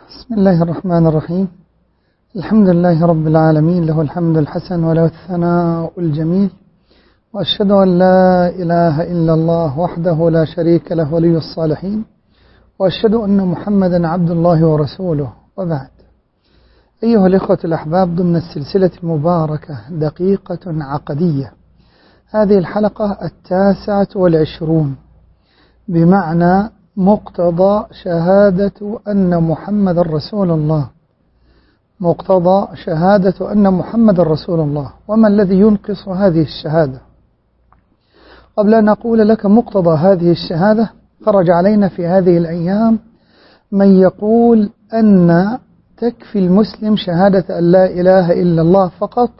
بسم الله الرحمن الرحيم. الحمد لله رب العالمين، له الحمد الحسن وله الثناء الجميل، وأشهد أن لا إله إلا الله وحده لا شريك له ولي الصالحين، وأشهد أن محمدا عبد الله ورسوله، وبعد. أيها الإخوة الأحباب، ضمن السلسلة المباركة دقيقة عقدية، هذه الحلقة 29 بمعنى مقتضى شهادة أن محمد رسول الله. مقتضى شهادة أن محمد رسول الله، وما الذي ينقص هذه الشهادة؟ قبل أن أقول لك مقتضى هذه الشهادة، خرج علينا في هذه الأيام من يقول أن تكفي المسلم شهادة أن لا إله إلا الله فقط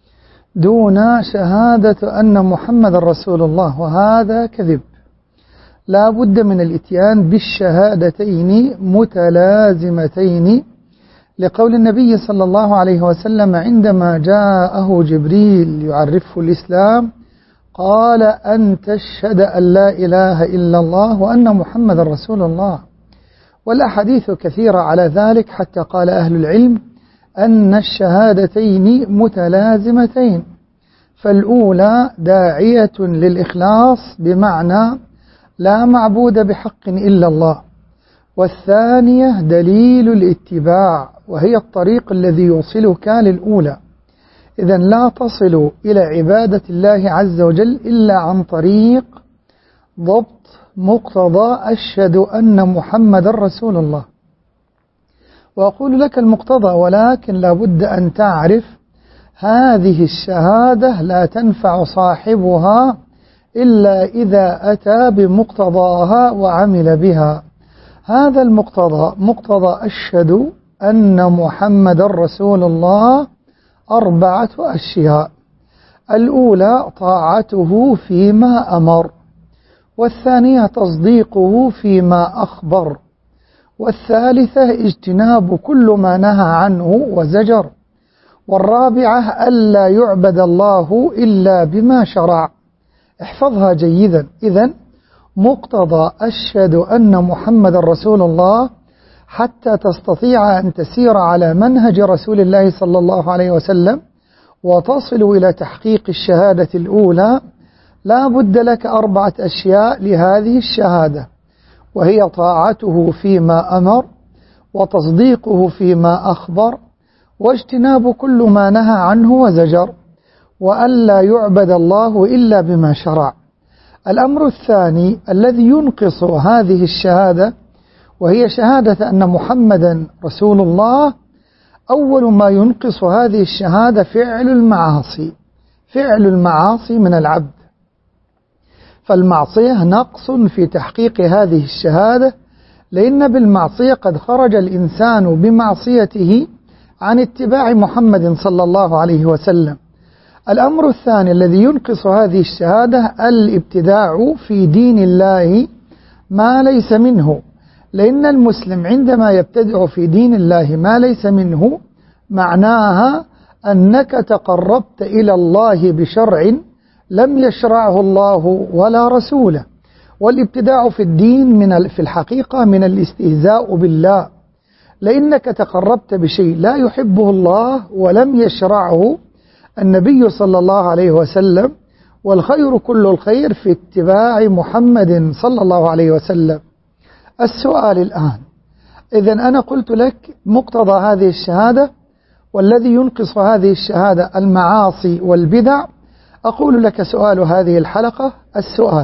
دون شهادة أن محمد رسول الله، وهذا كذب. لا بد من الاتيان بالشهادتين متلازمتين، لقول النبي صلى الله عليه وسلم عندما جاءه جبريل يعرفه الإسلام قال: أن تشهد أن لا إله إلا الله وأن محمد رسول الله. والأحاديث كثيرة على ذلك، حتى قال أهل العلم أن الشهادتين متلازمتين، فالأولى داعية للإخلاص بمعنى لا معبود بحق إلا الله، والثانية دليل الاتباع، وهي الطريق الذي يوصلك للأولى. إذن لا تصل إلى عبادة الله عز وجل إلا عن طريق ضبط مقتضى أشهد أن محمد رسول الله. وأقول لك المقتضى، ولكن لا بد أن تعرف هذه الشهادة لا تنفع صاحبها إلا إذا أتى بمقتضاها وعمل بها. هذا المقتضى مقتضى أشهد أن محمد رسول الله 4 أشياء: الأولى طاعته فيما أمر، والثانية تصديقه فيما أخبر، والثالثة اجتناب كل ما نهى عنه وزجر، والرابعة ألا يعبد الله إلا بما شرع. احفظها جيدا. إذن مقتضى أشهد أن محمد رسول الله حتى تستطيع أن تسير على منهج رسول الله صلى الله عليه وسلم وتصل إلى تحقيق الشهادة الأولى، لا بد لك 4 أشياء لهذه الشهادة، وهي طاعته فيما أمر، وتصديقه فيما أخبر، واجتناب كل ما نهى عنه وزجر، وألا يعبد الله إلا بما شرع. الأمر الثاني الذي ينقص هذه الشهادة، وهي شهادة أن محمدا رسول الله، أول ما ينقص هذه الشهادة فعل المعاصي. فعل المعاصي من العبد، فالمعصية نقص في تحقيق هذه الشهادة، لأن بالمعصية قد خرج الإنسان بمعصيته عن اتباع محمد صلى الله عليه وسلم. الأمر الثاني الذي ينقص هذه الشهادة الابتداع في دين الله ما ليس منه، لأن المسلم عندما يبتدع في دين الله ما ليس منه معناها أنك تقربت إلى الله بشرع لم يشرعه الله ولا رسوله. والابتداع في الدين في الحقيقة من الاستهزاء بالله، لأنك تقربت بشيء لا يحبه الله ولم يشرعه النبي صلى الله عليه وسلم، والخير كل الخير في اتباع محمد صلى الله عليه وسلم. السؤال الآن، إذن أنا قلت لك مقتضى هذه الشهادة، والذي ينقص هذه الشهادة المعاصي والبدع. أقول لك سؤال هذه الحلقة، السؤال: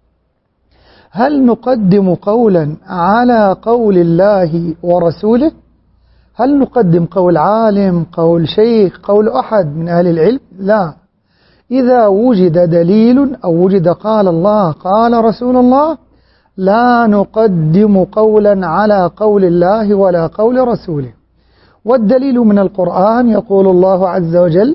هل نقدم قولا على قول الله ورسوله؟ هل نقدم قول عالم، قول شيخ، قول أحد من أهل العلم؟ لا. إذا وجد دليل أو وجد قال الله قال رسول الله، لا نقدم قولا على قول الله ولا قول رسوله. والدليل من القرآن، يقول الله عز وجل: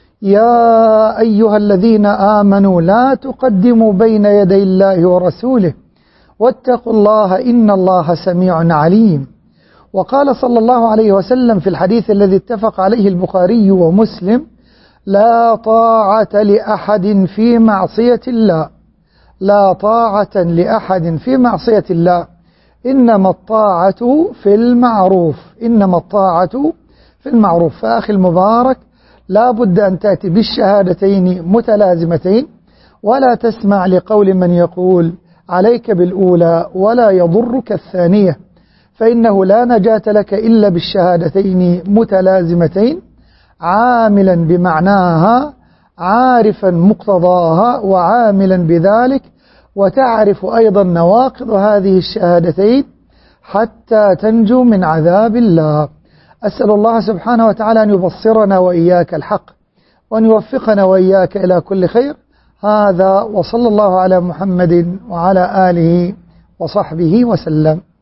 يا أيها الذين آمنوا لا تقدموا بين يدي الله ورسوله واتقوا الله إن الله سميع عليم. وقال صلى الله عليه وسلم في الحديث الذي اتفق عليه البخاري ومسلم: لا طاعة لأحد في معصية الله. لا طاعة لأحد في معصية الله. إنما الطاعة في المعروف، إنما الطاعة في المعروف. فأخي المبارك، لا بد أن تأتي بالشهادتين متلازمتين، ولا تسمع لقول من يقول عليك بالأولى ولا يضرك الثانية، فإنه لا نجاة لك إلا بالشهادتين متلازمتين، عاملا بمعناها عارفا مقتضاها وعاملا بذلك، وتعرف أيضا نواقض هذه الشهادتين حتى تنجو من عذاب الله. أسأل الله سبحانه وتعالى أن يبصرنا وإياك الحق، وأن يوفقنا وإياك إلى كل خير. هذا وصلى الله على محمد وعلى آله وصحبه وسلم.